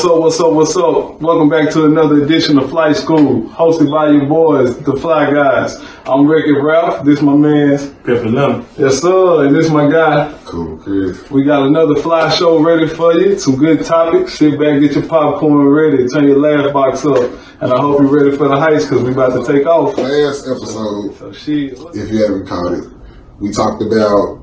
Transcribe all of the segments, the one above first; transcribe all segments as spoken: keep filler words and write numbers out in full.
up, what's up, what's up? Welcome back to another edition of Flight School, hosted by your boys, the Fly Guys. I'm Ricky Ralph, this my man's Pimpin' Lemon. Yes sir, and this my guy. Cool, Chris. We got another fly show ready for you, some good topics. Sit back, get your popcorn ready, turn your laugh box up, and I hope you're ready for the heist because we about to take off. Last episode, So she, if you haven't caught it, we talked about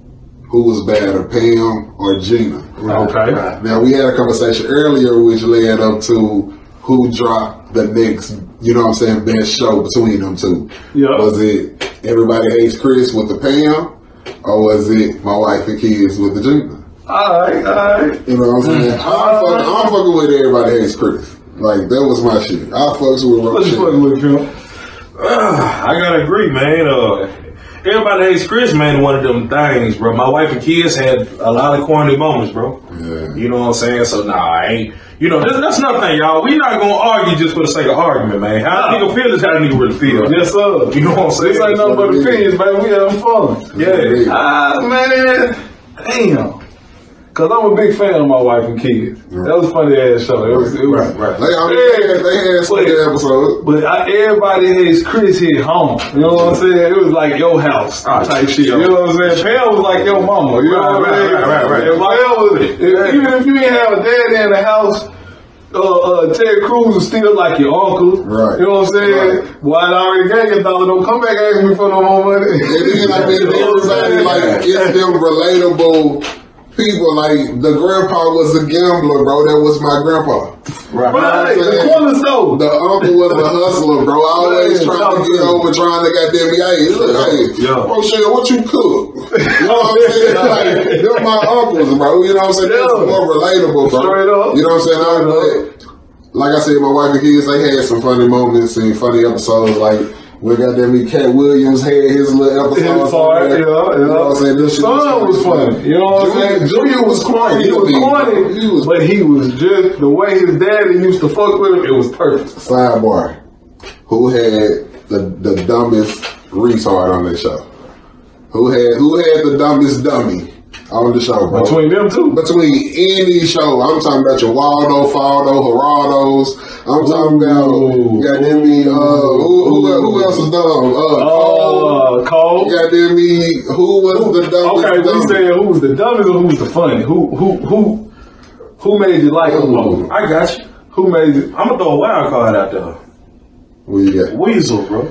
who was badder, Pam or Gina. Okay. Right. Now, we had a conversation earlier which led up to who dropped the next, you know what I'm saying, best show between them two. Yeah. Was it Everybody Hates Chris with the Pam, or was it My Wife and Kids with the Gina? Alright, alright. You know what I'm saying? I'm, fucking, I'm fucking with Everybody Hates Chris. Like, that was my shit. I fucks with What you fucking with, Phil? Uh, I gotta agree, man. Uh, Everybody Hates Chris, man, one of them things, bro. My wife and kids had a lot of corny moments, bro. Yeah. You know what I'm saying? So, nah, I ain't. You know, that's, that's another thing, y'all. We not gonna argue just for the sake of argument, man. How a nigga feel is how a nigga really feel. Yes sir. You know what I'm saying? This ain't nothing but opinions, baby. We having fun. Yeah. Ah, man. Damn. Cause I'm a big fan of My Wife and Kids. Right. That was a funny ass show. It was, it was, Right, right. They, I mean, Yeah. they had, they had some good episodes. But I, Everybody Hates Chris hit home. You know what I'm saying? It was like your house Ah, type shit. yo. You know what I'm saying? Pam was like your mama. You know Right, what I'm saying? right, right, right, right. And Pam was, if, even if you didn't have a daddy in the house, uh, uh, Ted Cruz was still like your uncle. Right. You know what I'm saying? Right. Well, I already gave you a dollar. Don't come back asking me for no more money. And then, I mean, everybody, like, it's them relatable people. Like, the grandpa was a gambler, bro. That was my grandpa. Right. Right, the corner store. The uncle was a hustler, bro. Always Yeah, trying to get yeah. over, trying to goddamn me. Hey, look, hey, Yeah. bro, shit, what you cook? You know what I'm saying? Like, they're my uncles, bro. You know what I'm saying? That's Yeah. more relatable, bro. Straight up. You know what I'm saying? I, Straight but, like I said, my wife and kids, they had some funny moments and funny episodes. Like, we got that me, Cat Williams had his little episodes. His part, on there. yeah, yeah. You know what I'm saying? This shit Son was funny. You know what I'm saying? Junior was corny. He was corny, He was but he was just the way his daddy used to fuck with him. It was perfect. Sidebar. Who had the, the dumbest retard on their show? Who had who had the dumbest dummy on the show, bro? Between them two, Between any show. I'm talking about your Waldo, Faldo, Geraldo's. I'm talking about Ooh. goddamn me, uh who, who, who else was dumb? Uh Cole. uh, Cole. Goddamn me, who was the dumbest Okay, we dummy? saying who was the dumbest or who was the funny? Who who who who made you like him more? I got you. Who made you? I'm gonna throw a wild card out there. What you got? Weasel, bro.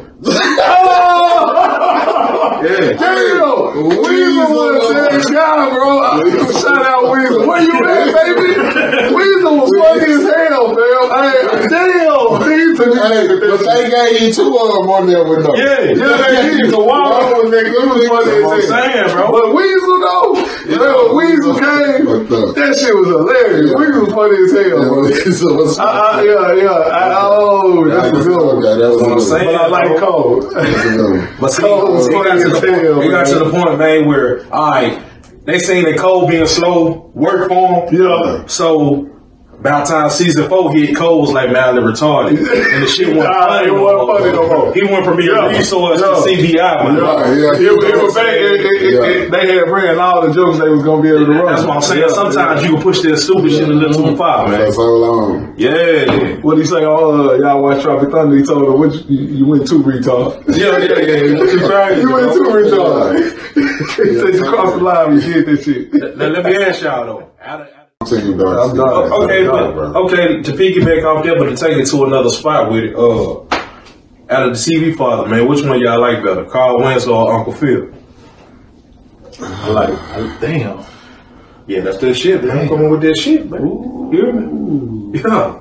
Yeah. Damn! Weasel was that guy, bro. Shout out Weasel. Where you at, baby? Weasel was funny as hell, man. Hey, damn! He took Hey, but they gave you two of them on there with no. Yeah. Yeah, he was a wild one, nigga. It was funny That's what I'm as hell. saying, bro. But Weasel, though, you know, when Weasel came, that shit was hilarious. Yeah. Weasel was funny as hell, bro. So what's I, I, yeah, yeah. I, oh, that's a good one. Okay, that was what I'm a good one. saying. But I like Cole. That's a good one. But see, Cole was it got, funny to as the, hell, it got man. to the point, man, where, all right, they seen that Cole being slow work for him. Yeah. So, about time season four hit, Cole was like, man, they're retarded. And the shit wasn't Nah, funny it no wasn't more. funny no more. He went from being Yeah. a resource Yeah. to C B I, man. Yeah, yeah. It, was- it was bad. It, it, it, Yeah. it, they had ran all the jokes they was gonna be able to run. That's what I'm saying. Yeah, Sometimes yeah. you can push that stupid shit a little too far, For man. so long. Yeah. What he say? Oh, uh, y'all watch Tropic Thunder? He told her, "Which you, you went too retard." Yeah, yeah, yeah. You crazy, You went bro. too retard. He said you crossed the line. You did this shit. Now, let me ask y'all, though. Out of, I'm telling you, dog. I'm done. Okay, Yeah, but, okay. To piggyback off that, but to take it to another spot with it, uh, out of the T V father, man, which one y'all like better, Carl Winslow or Uncle Phil? I like, I, damn. Yeah, that's that shit, man. I'm coming with that shit, man. You hear me? Yeah.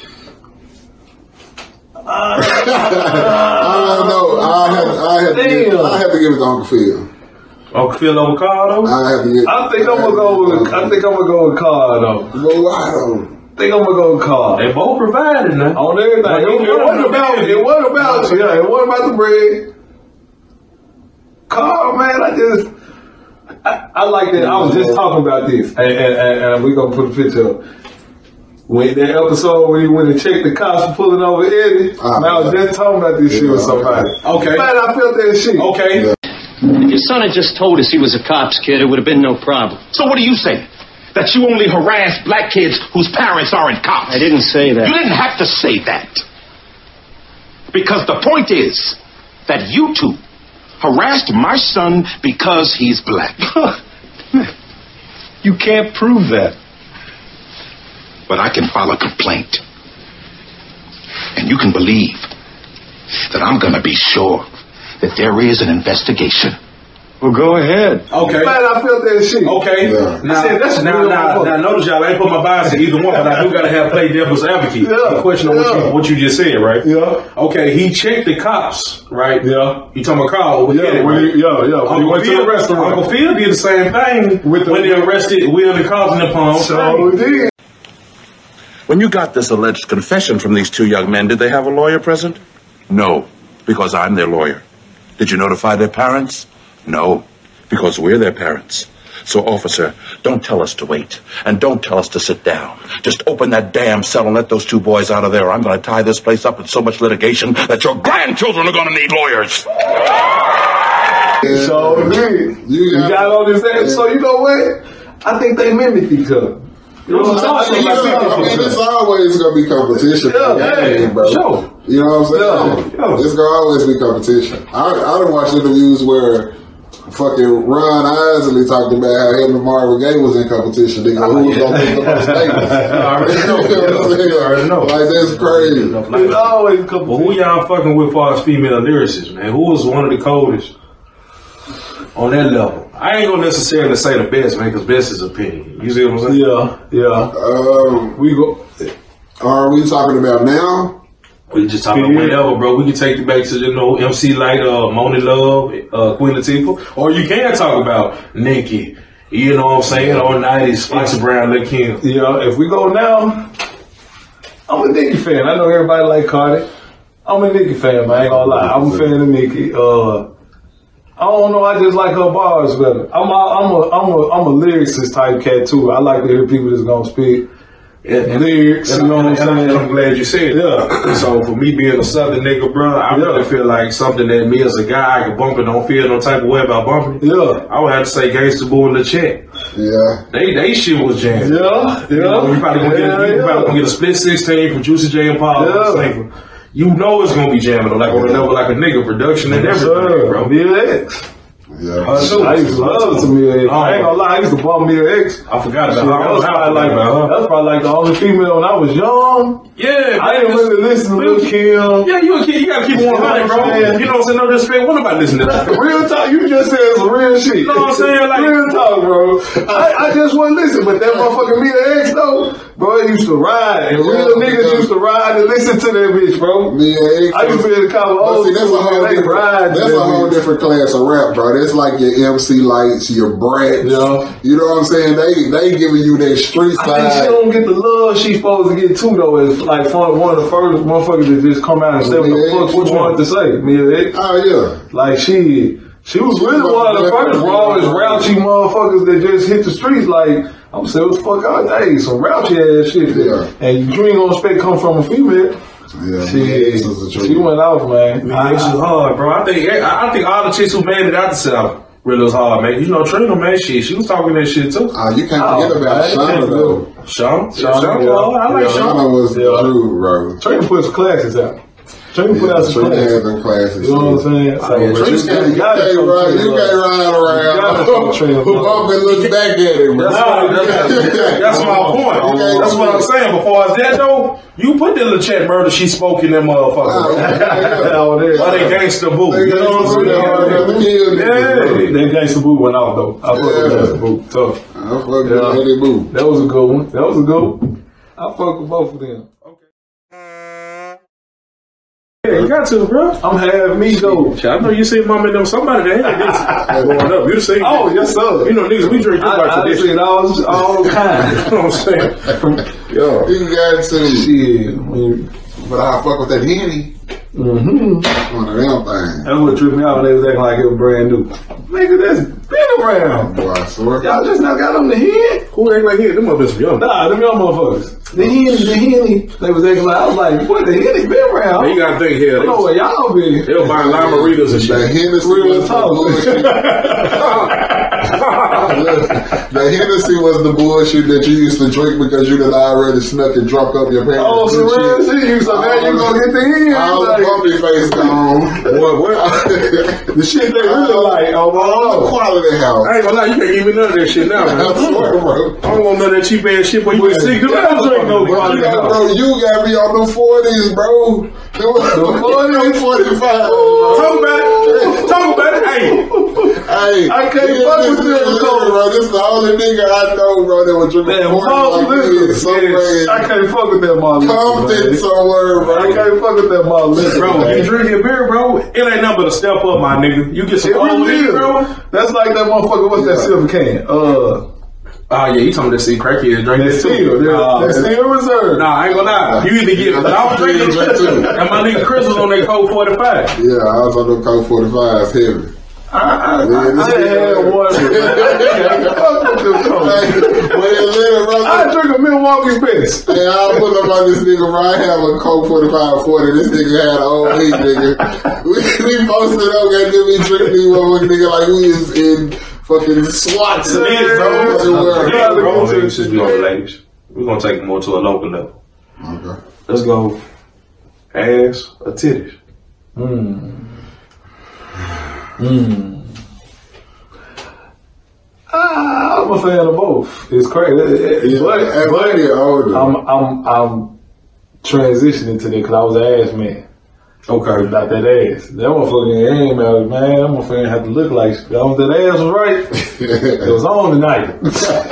I don't know. I have, I have, to give, Damn. I have to give it to Uncle Phil. Uncle Phil over Carl, though? I have to give. I think I'm gonna go with. I think I'm gonna go with Carl though. Go wide on. I think I'm gonna go with Carl. They both provided now. On everything. Like, It, it wasn't about it. wasn't about you. Yeah, it wasn't about the bread. Carl, man, I just I, I like that. I was just talking about this, and, and, and, and we're gonna put a picture up. When that episode when he went and checked the cops for pulling over Eddie, Ah, man, I was just talking about this shit with somebody. Okay. Man, I felt that shit. Okay. Yeah. If your son had just told us he was a cop's kid, it would have been no problem. So what do you say? that you only harass black kids whose parents aren't cops. I didn't say that. You didn't have to say that. Because the point is that you two harassed my son because he's black. You can't prove that. But I can file a complaint. And you can believe that I'm going to be sure that there is an investigation. Well, go ahead. Okay. Man, I felt that shit. Okay. Yeah. Now, I said, that's now, real now, now, notice y'all I ain't put my bias in either one, but I do got to have play devil's advocate. Yeah. The question on what, Yeah. you, what you just said, right? Yeah. Okay, he checked the cops, right? Yeah. You talking about Carl over Yeah, here, when right? he, yeah, yeah. When he Uncle went to Phil, the restaurant. Uncle Phil did the same thing With the- when they arrested Will and Carlton and Palm. So he did. When you got this alleged confession from these two young men, did they have a lawyer present? No, because I'm their lawyer. Did you notify their parents? No, because we're their parents. So, officer, don't tell us to wait, and don't tell us to sit down. Just open that damn cell and let those two boys out of there. I'm going to tie this place up with so much litigation that your grandchildren are going to need lawyers. Yeah. So did. You You got- got all this ass. So you know what? I think they mimicked each other. You know what I I'm mean, saying? it's, I mean, it's always gonna be competition. Yeah, in that yeah, game, bro. sure. You know what I'm saying? Yeah, yeah. It's gonna always be competition. I I done watched interviews where fucking Ron Isley talked about how him and Marvin Gaye was in competition. They go, who was gonna make the most statements? I already know. You know what I'm saying? I already know. Like that's crazy. It's always a couple. But who y'all fucking with as far as female lyricists, man? Who was one of the coldest on that level? I ain't gonna necessarily say the best, man, because best is opinion. You see what I'm saying? Yeah, yeah. Um, We go. are we talking about now? We just talking about Yeah. whenever, bro. We can take it back to, you know, M C Light, uh, Moni Love, uh, Queen Latifah. Or you can talk about Nicki, you know what I'm saying? Or nineties, Foxy Brown, Lil' Kim. Yeah, if we go now, I'm a Nicki fan. I know everybody like Cardi. I'm a Nicki fan, man. I ain't gonna lie. I'm a fan of Nicki. Uh, I don't know. I just like her bars better. I'm a, I'm a, I'm a, I'm a lyricist type cat too. I like to hear people that's gonna speak And, lyrics. and, You know what I'm and, and saying? I'm glad you said it. Yeah. So for me being a Southern nigga, bro, I Yeah. really feel like something that me as a guy I can bump it, don't feel no type of way about bumping it. Yeah. I would have to say Gangsta Boo and the Check. Yeah. They they shit was jamming. Yeah, You know, yeah. you probably gonna get a, you Yeah, probably gonna yeah. get a split sixteen from Juicy J and Paul. Yeah. You know it's gonna be jamming like on a level like a nigga production and everything, bro. Mia X. Yeah. Uh, so- I used to love some Mia X. I ain't gonna lie, I used to bump Mia X. I forgot Shit, about that was her. probably like that was probably like the only female when I was young. Yeah, I didn't really listen to Lil' Kim. Yeah, you a kid. You gotta keep it one hundred, bro. You know what I'm saying? No disrespect. What about listening to that? Real talk, you just said some real shit. You know what I'm saying? Like- real talk, bro. I, I just wasn't listening, but that motherfucking Mia X though, bro, it used to ride, and real Yeah, niggas yeah. used to ride and listen to that bitch, bro. Mia X. I used to be in the car with But old see, that's a school, whole man, they different, ride. to that's that a whole bitch. different class of rap, bro. That's like your M C Lights, your Brats. Yeah. You know what I'm saying? They they giving you that street I think she side. don't get the love she's supposed to get too though. It's like one one of the first motherfuckers that just come out and say what the Mia fuck X, she which wanted to say. Mia X. Oh yeah. Like she, she was really one of the first rawest, raunchy motherfuckers that just hit the streets. Like I'm saying, what the fuck out there? Some raunchy ass shit. Yeah. And you ain't gonna expect come from a female. Yeah. She, Mia X is the she truth. went off, man. Man, this is hard, bro. I think I I think all the chicks who made it out the South really was hard, man. You know, Trina, man, shit, she was talking that shit too. Uh, you can't Oh, forget about man, Shauna that's though. Sean, Sean, Sean, yeah. I like Yeah. Sean. Shauna was the Yeah. truth, bro. Trina put some classes out. Trina put out some Trina classes. had them classes. You know what I'm saying? So, Oh, yeah, But you Trina's can't, you gotta can't show ride, Trina you love. can't ride You gotta show around. Trina Who love. bump and look back at him, bro. Nah, that's, that's my point. Okay. That's what I'm saying. Before as that though, you put that little chat murder she spoke in that motherfucker. Oh, there. Why they gangsta boo? They You know what I'm saying? Yeah. That gangsta boo went off though. I fuck with Yeah. gangsta boo. Tough. I fuck with Yeah. Lady Boo. That was a good one. That was a good one. I fuck with both of them. Yeah, you got to, bro. I'm half me though. I know you see mom and them somebody that had this growing up. You seen Oh, yes sir. You know, niggas, we drink this I, by I tradition. seen all, all kinds. You know what I'm saying? Yo. You got to. Shit. When you, But I fuck with that Henny. mm-hmm. One of them things. That's what tripped me out when they was acting like it was brand new. Nigga, that's been around. Boy, I swear. Y'all just now got on the head. Who ain't like here? Them motherfuckers some young. Nah, them young motherfuckers. The Henny, the Henny. They was acting like, I was like, what, the Henny been around? Man, you gotta think here. I know where y'all been. They was buying lima readers and That shit. Hennessy Real was some talk. bullshit. The Hennessy was the bullshit that you used to drink because you had already snuck and drunk up your pants. Oh, so real shit. You so now you gonna get the end. All the Like, puppy face gone. What, what? the shit they really like. Oh, All the oh. quality house. I ain't gonna lie, you can't give me none of that shit now, man. I swear, bro. I don't want none of that cheap ass shit, but you can see, dude, I don't drink no Bro, quality you got, house. bro, you got me on the forties, bro. The forties, forty-five. Talk about it. Talk about it. Hey. Hey, I can't this- fuck this- with them, this- Cole. bro. This is the only nigga I know, bro, that was drinking Man, forty Paul, like me. listen, So yes, I bad. can't fuck with that mall liquor, Compton man. somewhere, bro. I can't fuck with that mall liquor, Bro, man. you drink your beer, bro, it ain't nothing but a step up, my nigga. You get some It cold really in, is. bro. That's like that motherfucker. What's that Yeah. silver can? Uh, Oh, yeah, you told me to see crackhead drink that's this steel. too. Nah, That's steel reserve. Nah, I ain't gonna lie. You either get, but I was drinking Drink too. and my nigga Chris was on that cold forty-five. Yeah, I was on them Coke forty-fives heavy. I, I, Yeah, I, this I is- had one. Man. I can't fuck with them Coke. Well, later, bro. I drink a Milwaukee Best. Hey, I'll put up on this nigga, bro. I have a Coke forty-five forty. This nigga had an old heat, nigga. We, we posted up, got them, we drinking these motherfucking nigga like we is in fucking SWAT Yeah, centers bro. all over the world. Yeah, bro. Niggas should be on the ladies. We're gonna take it more to a local level. Okay. Let's go ass or titties. Ah, I'm a fan of both. It's crazy. Yeah, But, and but when you're older. I'm I'm I'm transitioning to that because I was an ass man. Okay. About that ass. That motherfucking ain't matter, man. That motherfucker have to look like shit. Long as that ass was right, it was on tonight.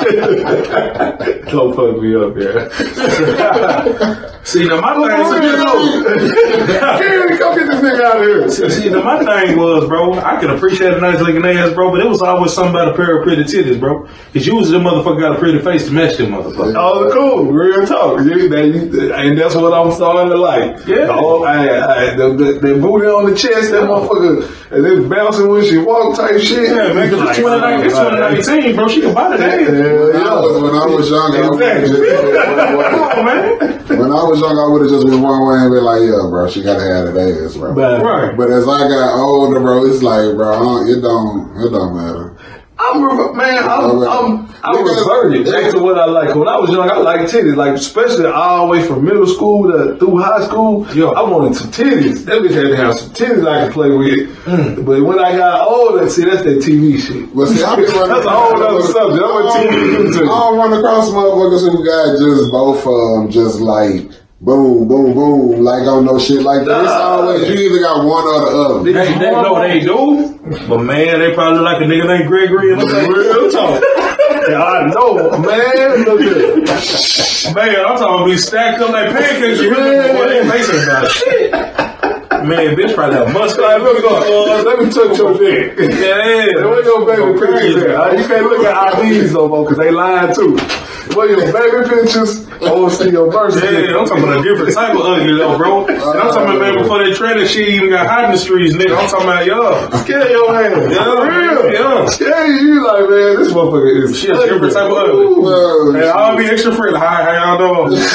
Don't fuck me up, yeah. See, now my thing Karen, come get this nigga out of here. See, see, now my thing was, bro, I can appreciate a nice looking ass, bro, but it was always something about a pair of pretty titties, bro. Cause usually the motherfucker got a pretty face to match them motherfucker. Oh, cool. Real talk. You, that, you, and that's what I'm starting to like. Yeah. Oh, I, I, the, the, the booty on the chest, that motherfucker, and then bouncing when she walk type shit. Yeah, man, cause it's twenty nineteen, bro. She can buy the ass. Hell When I was, when I was young, I would have just Come on, man. when I was young, I would have just been one way and been like, "Yeah, bro, she gotta have that ass, bro." But Right. But as I got older, bro, it's like, bro, I don't, it don't, it don't matter. I'm, re- man, I'm, I'm, I'm Because- reverted back to what I like. When I was young, I liked titties, like especially all the way from middle school to through high school. Yeah. I wanted some titties. That bitch had to have some titties I could play with. But when I got older, see, that's that T V shit. But see, I be running. That's a whole other subject. I'm gonna tell you to. I don't run across motherfuckers who got just both of them, just like boom, boom, boom, like on no shit like that. It's always you either got one or the other. They, they know they do, but man, they probably like a nigga named Gregory and like real talk. Yeah, I know, man. Look at it. Man, I'm talking be stacked up like pancakes. You really know what they facing about shit. Man, bitch probably have mustache. Like, look, look, uh, let me touch your dick. Yeah, Where your baby pictures at? Uh, You can't look at I Ds no more because they lying too. Where your baby pictures? I want to see your birth Yeah, certificate. I'm talking about a different type of ugly though, bro. And I'm talking about man before they trended shit even got hot in the streets, nigga. I'm talking about y'all. Scare your ass. Yeah, For real. yeah. Scare you. You like, man, this motherfucker is She a different type of ugly. Well, And I'll be extra friendly. Hi, how y'all doing?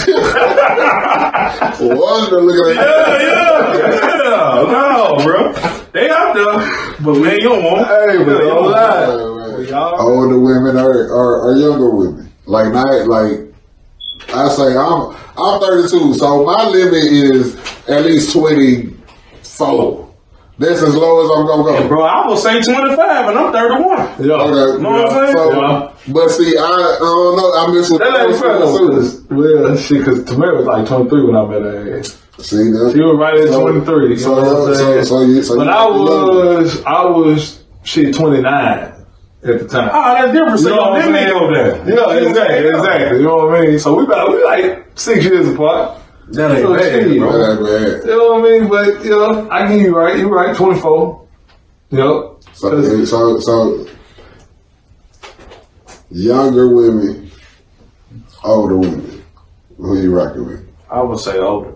wonder, look at that. Yeah, yeah, yeah. No, bro. They out there, but man, you don't want. Hey, but Yeah, you don't don't lie. Y'all- Older women are, are, are younger women. Like not like I say, I'm I'm thirty-two, so my limit is at least twenty-four. That's as low as I'm gonna go. Bro, I will say twenty-five and I'm thirty-one. Yeah. Okay. Know what I'm saying? So, Yeah. but see, I, I don't know. I miss with That ain't fair though. those 'Cause- Well, shit, because Tamara was like twenty-three when I met her. See, that, She was right at so- twenty-three. You So, know what I'm so, saying? so, you, so But you I was, I was, shit, twenty-nine at the time. Oh, that's different. So You know y'all what I'm didn't saying? go there. Yeah, exactly, exactly. You know what I mean? So we about, we like six years apart. That ain't So bad, shit, bro. That ain't bad. You know what I mean? But, you know, I give you right. You right, twenty-four. Yep. So, so, so, younger women, older women. Who you rocking with? I would say older.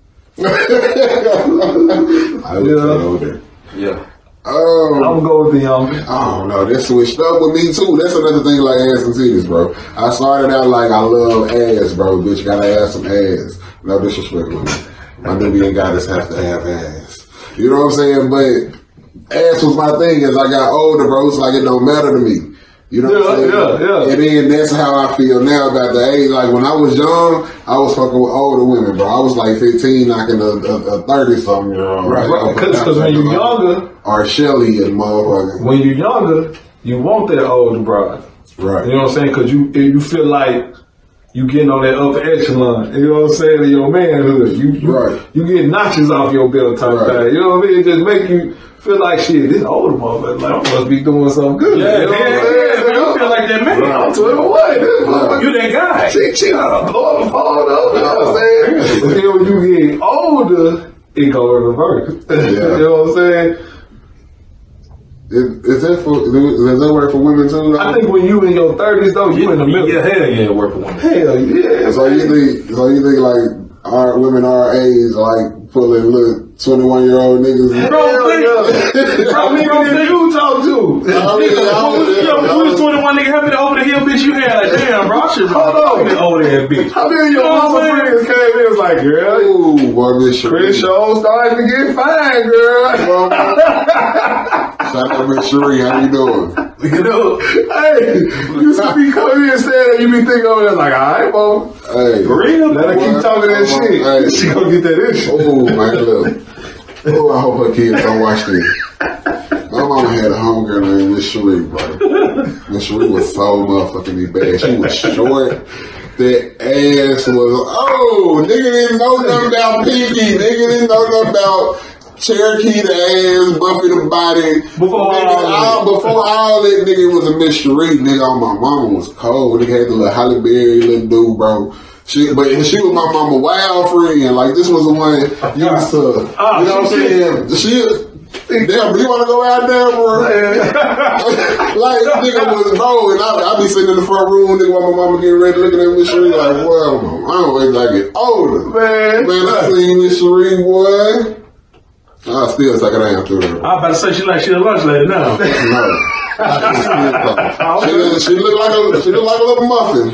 I would Yeah. say older. Yeah. Oh, I'm gonna go with the younger. I don't know. That switched up with me too. That's another thing like ass and titties, bro. I started out like I love ass, bro. Bitch, gotta have some ass. No disrespect with me. My Nubian goddess have to have ass. You know what I'm saying? But ass was my thing as I got older, bro. It's like it don't matter to me. You know Yeah, what I'm saying? yeah, yeah. And then that's how I feel now about the age. Like when I was young, I was fucking with older women, bro. I was like fifteen, knocking a, a, a thirty something year old. Right, right. Because when you're younger, or Shelly and motherfucker. when you're younger, you want that older bride. Right. You know what I'm saying? Because you you feel like you getting on that upper echelon. You know what I'm saying? In your manhood, you you, Right. you get notches off your belt type Right. thing. You know what I mean? It just make you feel like shit. This older motherfucker, like I must be doing something good. Yeah, you know yeah, what I'm yeah, saying? man, you feel like that man. I'm twenty-one. This motherfucker, You that guy. she she got a blow the phone up. You know what I'm saying? But then when you get older, it go in reverse. Yeah. You know what I'm saying? Is, is that for? Does that work for women too? Though? I think when you in your thirties, though, you in the middle. Yeah, hell yeah, work for women. Hell yeah. So you think? So you think like our women our age like pulling little twenty-one year old niggas? Bro, Hell yeah. Bro, I mean, bro, if you talk to. I mean, I was- Yo, when we was twenty-one, nigga, how many over the hill bitch you had? Like, damn, bro, I should Hold on. be older than bitch. How many of your You know what mama I'm saying? friends came in and was like, girl, Ooh, boy, Miss Chris Cherie. Show starting to get fine, girl. Shout out Miss Cherie, how you doing? You know, hey, you used to be coming in and saying that, you be thinking over there like, all right, mama. Hey, For real? Let her keep talking that Hey. shit. She gonna get that issue. Oh man, look. Oh, I hope her kids don't watch this. My mama had a homegirl named Miss Cherie, bro. Miss Cherie was so motherfucking bad. She was short. That ass was, oh, nigga didn't know nothing about Pinky. Nigga didn't know nothing about Cherokee the ass, Buffy the body. Before nigga, all all, before all that, nigga was a Miss Cherie. Nigga, on my mama was cold. Nigga had the little Halle Berry little dude, bro. She, but she was my mama wild friend. Like this was the one used to, Ah, you know what I'm she saying? She, damn, you want to go out there, bro? Like this nigga was bro, and I, I be sitting in the front room, nigga, while my mama getting ready, looking at Miss Cherie like, well, I don't wait till I get older, Man, man. I seen Miss Cherie, boy. I still suck it down to her. I was about to say she like she a lunch lady now. No. she, look, she look like a she look like a little muffin,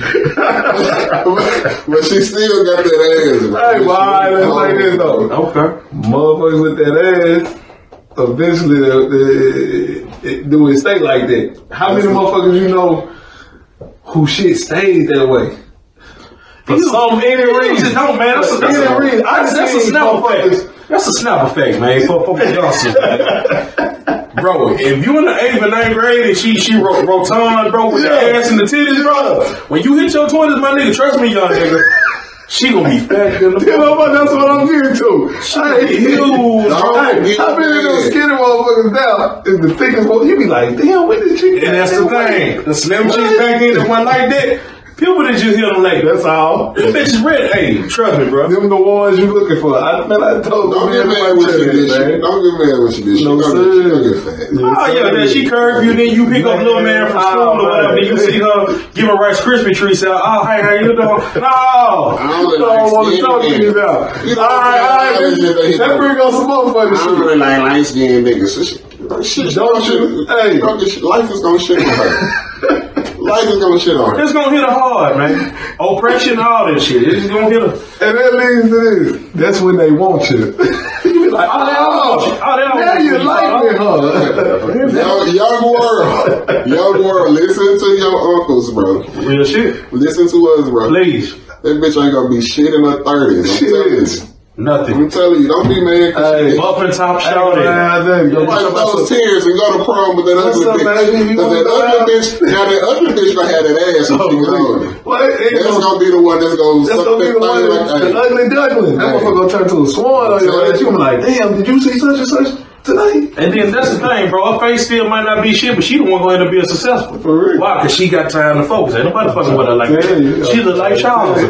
but she still got that ass. Bro. Hey, well, all right, let's say this though. Okay. Motherfuckers with that ass, eventually they, they, they, do it stay like that. How many motherfuckers you know who shit stays that way? For You- some any you reason. just don't, man. That's a- For that's any a- reason. I That's, that's a seen snap motherfuckers- effect. That's a snap effect, man. For for youngsters, man. Bro, if you in the eighth and ninth grade and she she ro- rotund, bro, with Yeah. the ass and the titties, bro. When you hit your twenties, my nigga, trust me, young nigga, she gonna be fat in the You know what? That's what I'm getting to. Hey, huge, bro. bro. Hey, how many of those skinny motherfuckers now is the thickest one? You be like, damn, when did you get And that's that the way? thing. The slim chicks back then that went like that, people that just hit them like That's all. them bitches ready. Hey, trust me, bro. Them the ones you looking for. I, man, I told Don't them get mad when she did shit. Don't get mad when she did shit. No, Don't get- don't get sir. fat. Oh yeah, then she curve you, then you pick up little man from school or whatever, then you see her give a Rice Krispie treat out. Oh, hey, how you doing? No, I don't I don't want to talk to you now. You know, All right, all right, they- let's bring on some motherfucking I don't shit. really like light skinned niggas. So she, shit, Don't you? Hey. hey, life is gonna shit on her. Life is gonna shit on her. it's gonna hit her hard, man. Oppression, all that shit. It's gonna hit her. And that leads to this. That's when they want you. You be like, oh, Oh, oh, they don't now want you you, like me, huh? Young, young world, young world, listen to your uncles, bro. Real shit. Listen to us, bro. Please. That bitch ain't gonna be shit in her thirties. I'm telling you. Shit. Nothing. I'm telling you, don't be mad. 'cause Hey. she- Muffin top Hey, shouted. man, then go Wipe talk about those some- tears and go to prom with that What's ugly up, bitch. baby? You Cause that wanna go ugly out? bitch, now that ugly bitch gonna have that ass when she get older. What? It ain't That's gonna- gonna be the one that's gonna That's suck gonna be that the one thing that, like the that. ugly duckling. That Hey. motherfucker gonna turn to a swan on your ass. You gonna be like, damn, did you see such and such tonight? And then that's the thing, bro. Her face still might not be shit, but she the one going to end up being successful. For real. Why? Because she got time to focus. Ain't nobody fucking with her like Yeah, that. yeah. She look like Charles.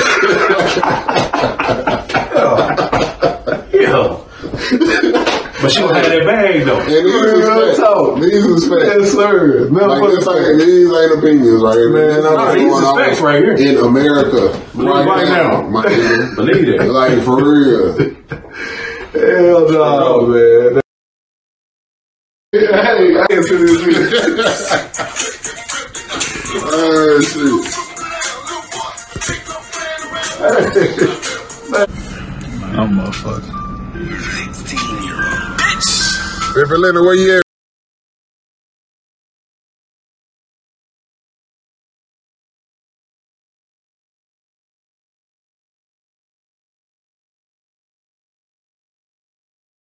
yeah. Yeah. But she gonna have that bag though. And these Real is talk. facts. These is facts. Yes, sir. Like this ain't, these ain't opinions right here. Man, This nah, is what's these going is on facts right here. in America right, right now. now. My nigga. Believe that. Like for real. Hell no, man. Hey, I can't see this shit. Oh shit. I'm motherfucker. River Leonard, where you at?